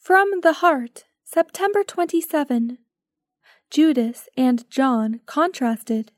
From the Heart, September 27. Judas and John contrasted.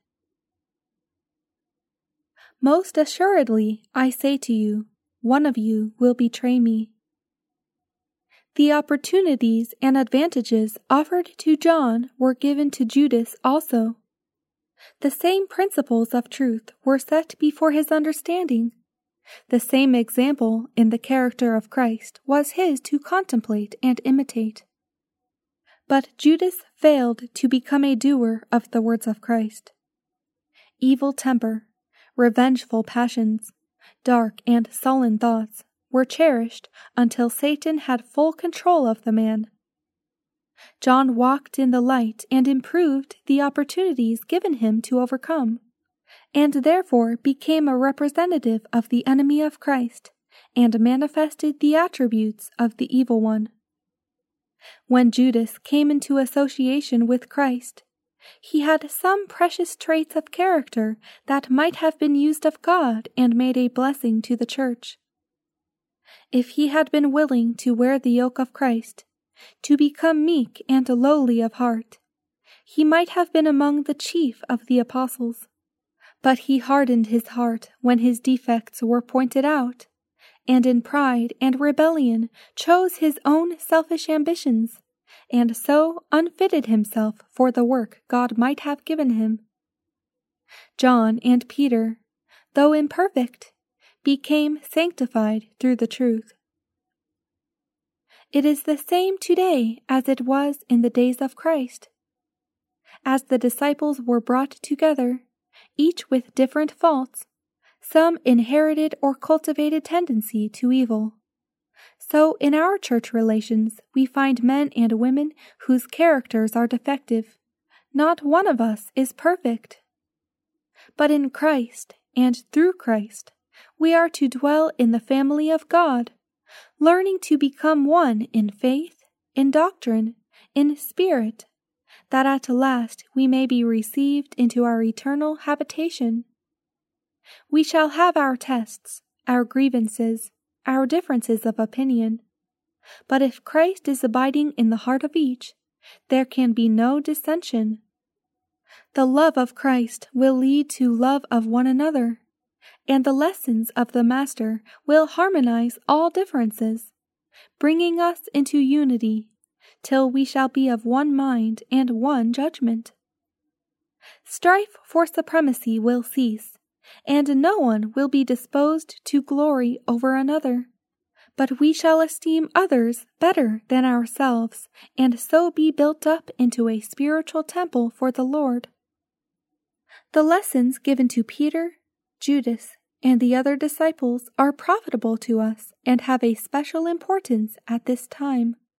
Most assuredly, I say to you, one of you will betray me. The opportunities and advantages offered to John were given to Judas also. The same principles of truth were set before his understanding. The same example in the character of Christ was his to contemplate and imitate. But Judas failed to become a doer of the words of Christ. Evil temper, revengeful passions, dark and sullen thoughts were cherished until Satan had full control of the man. John walked in the light and improved the opportunities given him to overcome, and therefore became a representative of the enemy of Christ, and manifested the attributes of the evil one. When Judas came into association with Christ, he had some precious traits of character that might have been used of God and made a blessing to the church. If he had been willing to wear the yoke of Christ, to become meek and lowly of heart, he might have been among the chief of the apostles. But he hardened his heart when his defects were pointed out, and in pride and rebellion chose his own selfish ambitions, and so unfitted himself for the work God might have given him. John and Peter, though imperfect, became sanctified through the truth. It is the same today as it was in the days of Christ. As the disciples were brought together, each with different faults, some inherited or cultivated tendency to evil, so in our church relations we find men and women whose characters are defective. Not one of us is perfect. But in Christ and through Christ, we are to dwell in the family of God, learning to become one in faith, in doctrine, in spirit, that at last we may be received into our eternal habitation. We shall have our tests, our grievances, our differences of opinion, but if Christ is abiding in the heart of each, there can be no dissension. The love of Christ will lead to love of one another, and the lessons of the Master will harmonize all differences, bringing us into unity, till we shall be of one mind and one judgment. Strife for supremacy will cease, and no one will be disposed to glory over another, but we shall esteem others better than ourselves, and so be built up into a spiritual temple for the Lord. The lessons given to Peter, Judas, and the other disciples are profitable to us and have a special importance at this time.